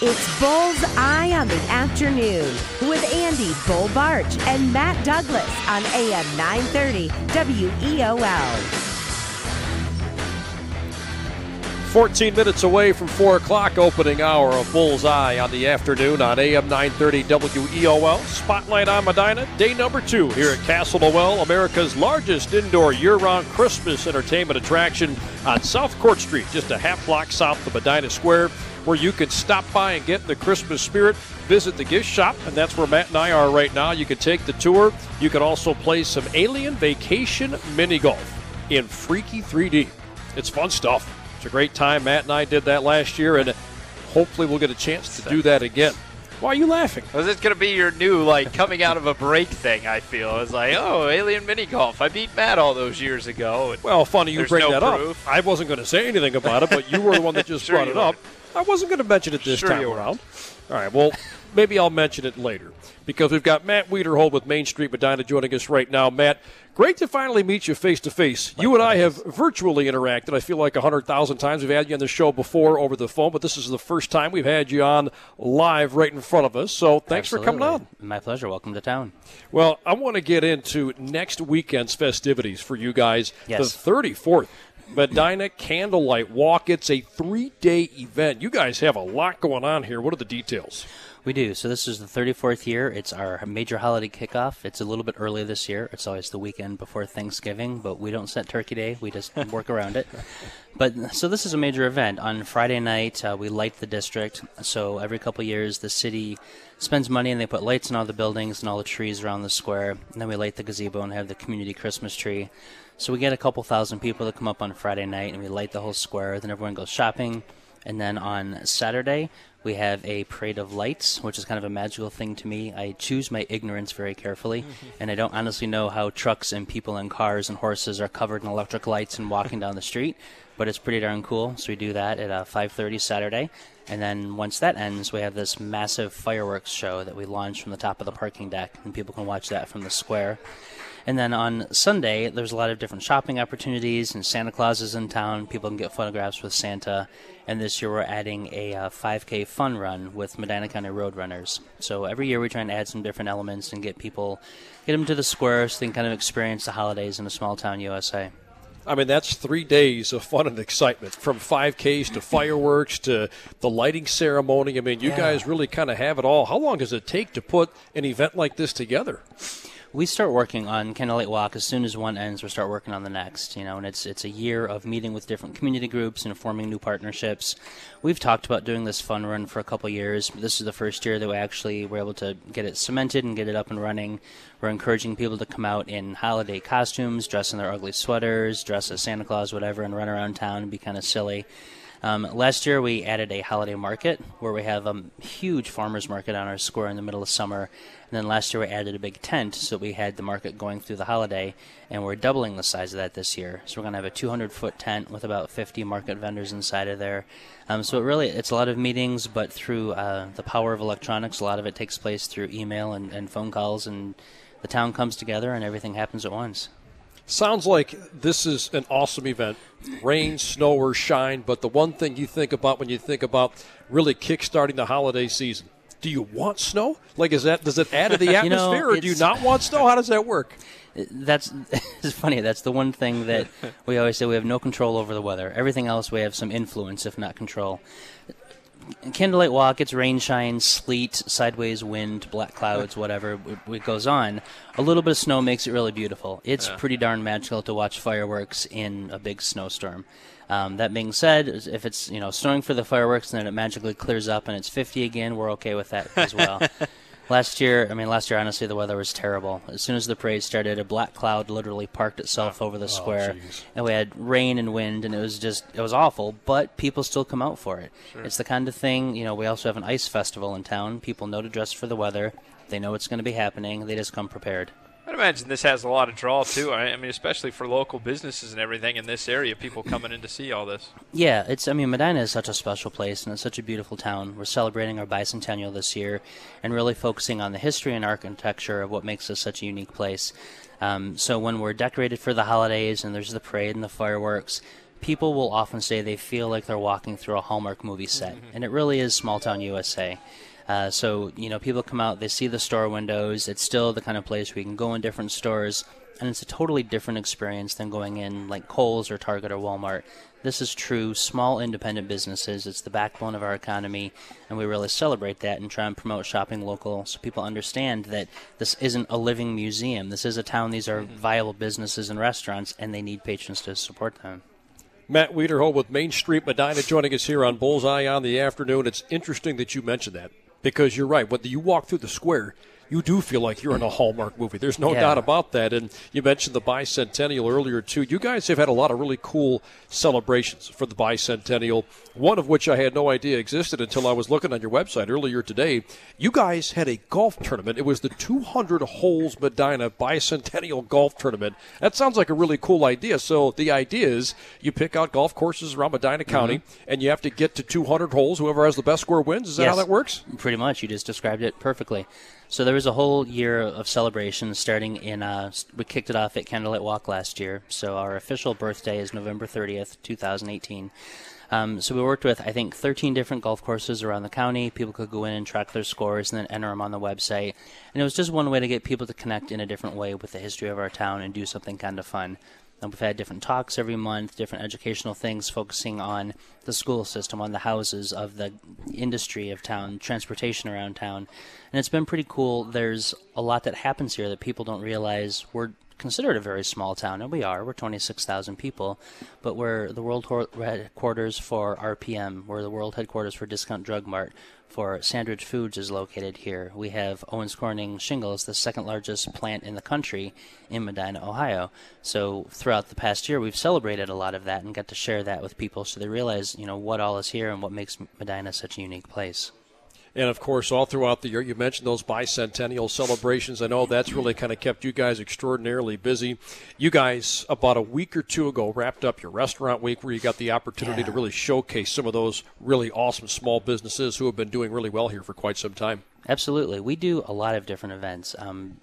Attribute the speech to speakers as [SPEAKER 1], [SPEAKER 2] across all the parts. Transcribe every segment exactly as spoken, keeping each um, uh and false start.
[SPEAKER 1] It's Bull's Eye on the Afternoon with Andy Bull Barch and Matt Douglas on A M nine thirty W E O L.
[SPEAKER 2] fourteen minutes away from four o'clock, opening hour of Bull's Eye on the Afternoon on A M nine thirty W E O L. Spotlight on Medina, day number two here at Castle Noel, America's largest indoor year-round Christmas entertainment attraction on South Court Street, just a half block south of Medina Square, where you can stop by and get in the Christmas spirit, visit the gift shop, and that's where Matt and I are right now. You can take the tour. You can also play some Alien Vacation Mini Golf in freaky three D. It's fun stuff. It's a great time. Matt and I did that last year, and hopefully we'll get a chance to do that again. Why are you laughing?
[SPEAKER 3] Was this going to be your new, like, coming out of a break thing, I feel? It's like, oh, Alien Mini Golf. I beat Matt all those years ago.
[SPEAKER 2] Well, funny you bring
[SPEAKER 3] no
[SPEAKER 2] that
[SPEAKER 3] proof.
[SPEAKER 2] up. I wasn't going to say anything about it, but you were the one that just
[SPEAKER 3] Sure
[SPEAKER 2] brought it up. I wasn't going to mention it this
[SPEAKER 3] Sure
[SPEAKER 2] time
[SPEAKER 3] you were.
[SPEAKER 2] around. All right, well, maybe I'll mention it later because we've got Matt Wiederhold with Main Street Medina joining us right now. Matt, great to finally meet you face-to-face. You and I have virtually interacted, I feel like one hundred thousand times. We've had you on the show before over the phone, but this is the first time we've had you on live right in front of us. So thanks
[SPEAKER 4] Absolutely.
[SPEAKER 2] for coming on.
[SPEAKER 4] My pleasure. Welcome to town.
[SPEAKER 2] Well, I want to get into next weekend's festivities for you guys.
[SPEAKER 4] Yes.
[SPEAKER 2] The thirty-fourth. Medina Candlelight Walk. It's a three-day event. You guys have a lot going on here. What are the details?
[SPEAKER 4] We do. So this is the thirty-fourth year. It's our major holiday kickoff. It's a little bit early this year. It's always the weekend before Thanksgiving, but we don't set Turkey Day. We just work around it. But so this is a major event. On Friday night, uh, we light the district. So every couple of years, the city spends money and they put lights in all the buildings and all the trees around the square. And then we light the gazebo and have the community Christmas tree. So we get a couple thousand people that come up on Friday night, and we light the whole square. Then everyone goes shopping. And then on Saturday, we have a parade of lights, which is kind of a magical thing to me. I choose my ignorance very carefully, mm-hmm. and I don't honestly know how trucks and people and cars and horses are covered in electric lights and walking down the street, but it's pretty darn cool. So we do that at uh, five thirty Saturday. And then once that ends, we have this massive fireworks show that we launch from the top of the parking deck, and people can watch that from the square. And then on Sunday, there's a lot of different shopping opportunities, and Santa Claus is in town. People can get photographs with Santa. And this year we're adding a uh, five K fun run with Medina County Roadrunners. So every year we try and add some different elements and get people, get them to the square so they can kind of experience the holidays in a small town U S A.
[SPEAKER 2] I mean, that's three days of fun and excitement, from five Ks to fireworks to the lighting ceremony. I mean, you
[SPEAKER 4] yeah.
[SPEAKER 2] guys really kind of have it all. How long does it take to put an event like this together?
[SPEAKER 4] We start working on Candlelight Walk as soon as one ends. We start working on the next, you know, and it's it's a year of meeting with different community groups and forming new partnerships. We've talked about doing this fun run for a couple years, but this is the first year that we actually were able to get it cemented and get it up and running. We're encouraging people to come out in holiday costumes, dress in their ugly sweaters, dress as Santa Claus, whatever, and run around town and be kind of silly. Um, last year, we added a holiday market where we have a huge farmers market on our square in the middle of summer. And then last year, we added a big tent so we had the market going through the holiday. And we're doubling the size of that this year. So we're going to have a two hundred foot tent with about fifty market vendors inside of there. Um, so it really, it's a lot of meetings, but through uh, the power of electronics, a lot of it takes place through email and, and phone calls. And the town comes together and everything happens at once.
[SPEAKER 2] Sounds like this is an awesome event. Rain, snow, or shine, but the one thing you think about when you think about really kick-starting the holiday season, do you want snow? Like, is that does it add to the atmosphere,
[SPEAKER 4] you know,
[SPEAKER 2] or do you not want snow? How does that work?
[SPEAKER 4] That's it's funny. That's the one thing that we always say we have no control over the weather. Everything else we have some influence, if not control. Candlelight Walk, it's rain, shine, sleet, sideways wind, black clouds, whatever it, it goes on. A little bit of snow makes it really beautiful. It's yeah. pretty darn magical to watch fireworks in a big snowstorm. Um, that being said, if it's you know snowing for the fireworks and then it magically clears up and it's fifty again, we're okay with that as well. Last year, I mean, last year, honestly, the weather was terrible. As soon as the parade started, a black cloud literally parked itself over the square. Oh, and we had rain and wind, and it was just, it was awful, but people still come out for it. Sure. It's the kind of thing, you know, we also have an ice festival in town. People know to dress for the weather. They know it's going to be happening. They just come prepared.
[SPEAKER 3] I'd imagine this has a lot of draw, too. I mean, especially for local businesses and everything in this area, people coming in to see all this.
[SPEAKER 4] Yeah, it's. I mean, Medina is such a special place, and it's such a beautiful town. We're celebrating our bicentennial this year and really focusing on the history and architecture of what makes us such a unique place. Um, so when we're decorated for the holidays and there's the parade and the fireworks, people will often say they feel like they're walking through a Hallmark movie set, mm-hmm. and it really is small town U S A. Uh, so, you know, people come out, they see the store windows. It's still the kind of place where you can go in different stores, and it's a totally different experience than going in like Kohl's or Target or Walmart. This is true small independent businesses. It's the backbone of our economy, and we really celebrate that and try and promote shopping local so people understand that this isn't a living museum. This is a town. These are viable businesses and restaurants, and they need patrons to support them.
[SPEAKER 2] Matt Wiederhold with Main Street Medina joining us here on Bullseye on the Afternoon. It's interesting that you mentioned that because you're right. When you walk through the square, you do feel like you're in a Hallmark movie. There's no
[SPEAKER 4] yeah.
[SPEAKER 2] doubt about that. And you mentioned the Bicentennial earlier, too. You guys have had a lot of really cool celebrations for the Bicentennial, one of which I had no idea existed until I was looking on your website earlier today. You guys had a golf tournament. It was the two hundred Holes Medina Bicentennial Golf Tournament. That sounds like a really cool idea. So the idea is you pick out golf courses around Medina County, mm-hmm. and you have to get to two hundred holes. Whoever has the best score wins. Is that
[SPEAKER 4] yes,
[SPEAKER 2] how that works?
[SPEAKER 4] Pretty much. You just described it perfectly. So there was a whole year of celebrations starting in, uh, we kicked it off at Candlelight Walk last year. So our official birthday is November thirtieth, twenty eighteen. Um, so we worked with, I think, thirteen different golf courses around the county. People could go in and track their scores and then enter them on the website. And it was just one way to get people to connect in a different way with the history of our town and do something kind of fun. And we've had different talks every month, different educational things focusing on the school system, on the houses of the industry of town, transportation around town. And it's been pretty cool. There's a lot that happens here that people don't realize. We're considered a very small town, and we are. We're twenty-six thousand people, but we're the world headquarters for R P M. We're the world headquarters for Discount Drug Mart. For Sandridge Foods is located here. We have Owens Corning Shingles, the second largest plant in the country in Medina, Ohio. So throughout the past year, we've celebrated a lot of that and got to share that with people so they realize, you know, what all is here and what makes Medina such a unique place.
[SPEAKER 2] And, of course, all throughout the year, you mentioned those bicentennial celebrations. I know that's really kind of kept you guys extraordinarily busy. You guys, about a week or two ago, wrapped up your restaurant week where you got the opportunity
[SPEAKER 4] yeah.
[SPEAKER 2] to really showcase some of those really awesome small businesses who have been doing really well here for quite some time.
[SPEAKER 4] Absolutely. We do a lot of different events. Um,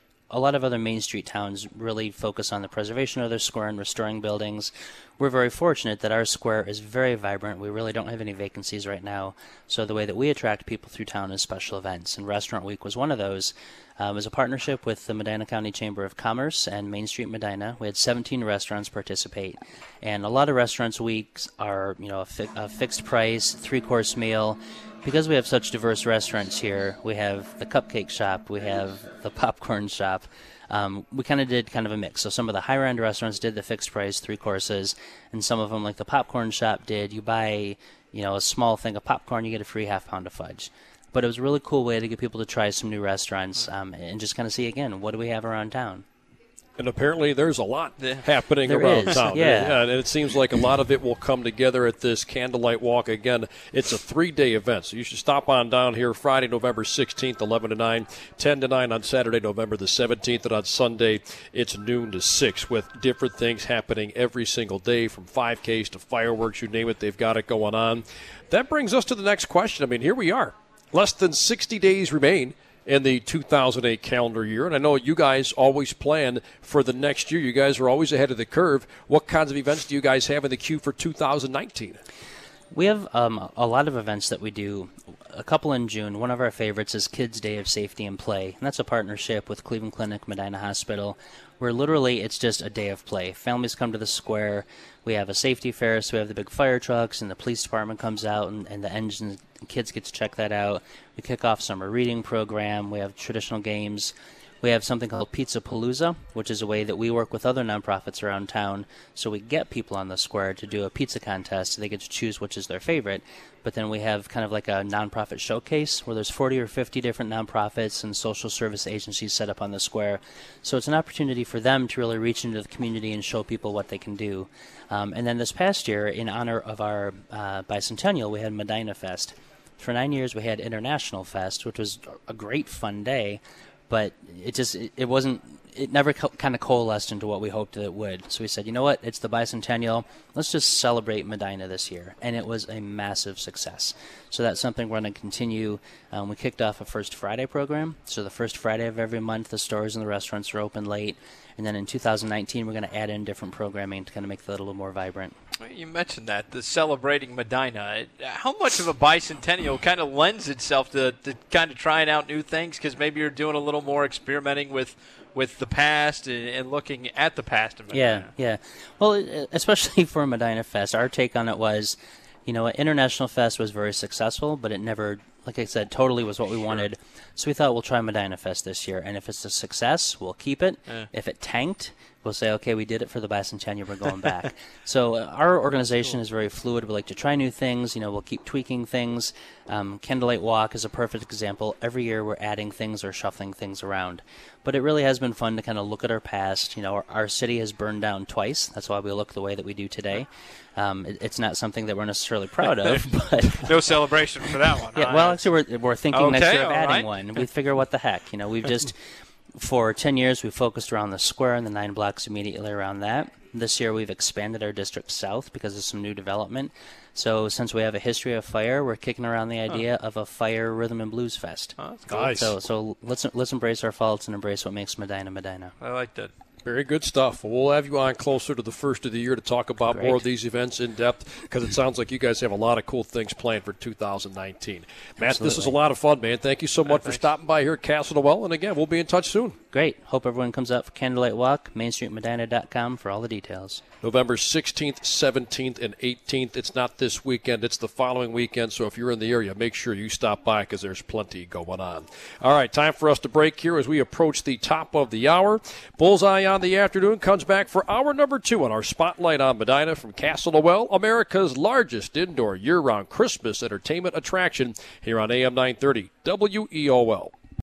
[SPEAKER 4] a lot of other Main Street towns really focus on the preservation of their square and restoring buildings. We're very fortunate that our square is very vibrant. We really don't have any vacancies right now. So the way that we attract people through town is special events, and Restaurant Week was one of those. Um, it was a partnership with the Medina County Chamber of Commerce and Main Street Medina. We had seventeen restaurants participate, and a lot of Restaurants Weeks are, you know, a, fi- a fixed price, three-course meal. Because we have such diverse restaurants here, we have the cupcake shop, we have the popcorn shop. Um, we kind of did kind of a mix. So some of the higher-end restaurants did the fixed price, three courses, and some of them, like the popcorn shop, did you buy, you know, a small thing of popcorn, you get a free half pound of fudge. But it was a really cool way to get people to try some new restaurants um, and just kind of see, again, what do we have around town?
[SPEAKER 2] And apparently there's a lot happening
[SPEAKER 4] there
[SPEAKER 2] around
[SPEAKER 4] is.
[SPEAKER 2] town.
[SPEAKER 4] Yeah.
[SPEAKER 2] yeah. And it seems like a lot of it will come together at this Candlelight Walk. Again, it's a three-day event, so you should stop on down here Friday, November sixteenth, eleven to nine, ten to nine on Saturday, November the seventeenth, and on Sunday it's noon to six with different things happening every single day from five Ks to fireworks, you name it, they've got it going on. That brings us to the next question. I mean, here we are. Less than sixty days remain in the two thousand eight calendar year. And I know you guys always plan for the next year. You guys are always ahead of the curve. What kinds of events do you guys have in the queue for two thousand nineteen?
[SPEAKER 4] We have um, a lot of events that we do. A couple in June. One of our favorites is Kids Day of Safety and Play. And that's a partnership with Cleveland Clinic, Medina Hospital, where literally it's just a day of play. Families come to the square. We have a safety fair, so we have the big fire trucks, and the police department comes out, and, and the engines, and kids get to check that out. We kick off summer reading program. We have traditional games. We have something called Pizza Palooza, which is a way that we work with other nonprofits around town. So we get people on the square to do a pizza contest. So they get to choose which is their favorite. But then we have kind of like a nonprofit showcase where there's forty or fifty different nonprofits and social service agencies set up on the square. So it's an opportunity for them to really reach into the community and show people what they can do. Um, and then this past year, in honor of our uh, bicentennial, we had Medina Fest. For nine years, we had International Fest, which was a great fun day. But it just, it, it wasn't, it never co- kind of coalesced into what we hoped it would. So we said, you know what, it's the bicentennial, let's just celebrate Medina this year. And it was a massive success. So that's something we're going to continue. Um, we kicked off a First Friday program. So the first Friday of every month, the stores and the restaurants are open late. And then in two thousand nineteen, we're going to add in different programming to kind of make that a little more vibrant.
[SPEAKER 3] You mentioned that, the celebrating Medina. How much of a bicentennial kind of lends itself to, to kind of trying out new things? Because maybe you're doing a little more experimenting with with the past and, and looking at the past of Medina.
[SPEAKER 4] Yeah, yeah. Well, especially for Medina Fest, our take on it was, you know, International Fest was very successful, but it never, like I said, totally was what we wanted. So we thought we'll try Medina Fest this year, and if it's a success, we'll keep it.
[SPEAKER 3] Yeah.
[SPEAKER 4] If it tanked, we'll say, okay, we did it for the bicentennial, we're going back. So uh, our organization is very fluid. We like to try new things. You know, we'll keep tweaking things. Um, Candlelight Walk is a perfect example. Every year we're adding things or shuffling things around. But it really has been fun to kind of look at our past. You know, our, our city has burned down twice. That's why we look the way that we do today. Um, it, it's not something that we're necessarily proud of, but
[SPEAKER 3] no celebration for that one.
[SPEAKER 4] Yeah,
[SPEAKER 3] huh?
[SPEAKER 4] well, actually, we're we're thinking
[SPEAKER 3] Okay,
[SPEAKER 4] next year of
[SPEAKER 3] all
[SPEAKER 4] adding
[SPEAKER 3] right.
[SPEAKER 4] one. We figure, what the heck, you know, we've just for ten years we focused around the square and the nine blocks immediately around that. This year we've expanded our district south because of some new development. So since we have a history of fire, we're kicking around the idea of a fire rhythm and blues fest.
[SPEAKER 3] Oh, that's cool.
[SPEAKER 2] Nice.
[SPEAKER 4] So so let's let's embrace our faults and embrace what makes Medina Medina.
[SPEAKER 3] I like that.
[SPEAKER 2] Very good stuff. Well, we'll have you on closer to the first of the year to talk about
[SPEAKER 4] Great.
[SPEAKER 2] more of these events in depth, because it sounds like you guys have a lot of cool things planned for two thousand nineteen. Matt,
[SPEAKER 4] Absolutely.
[SPEAKER 2] this was a lot of fun, man. Thank you so much for stopping by here at Castle Noel. And again, we'll be in touch soon.
[SPEAKER 4] Great. Hope everyone comes out for Candlelight Walk. main street medina dot com for all the details.
[SPEAKER 2] November sixteenth, seventeenth, and eighteenth. It's not this weekend. It's the following weekend. So if you're in the area, make sure you stop by, because there's plenty going on. All right, time for us to break here as we approach the top of the hour. Bullseye on the afternoon comes back for hour number two on our Spotlight on Medina from Castle Noel, America's largest indoor year-round Christmas entertainment attraction, here on A M nine thirty W E O L.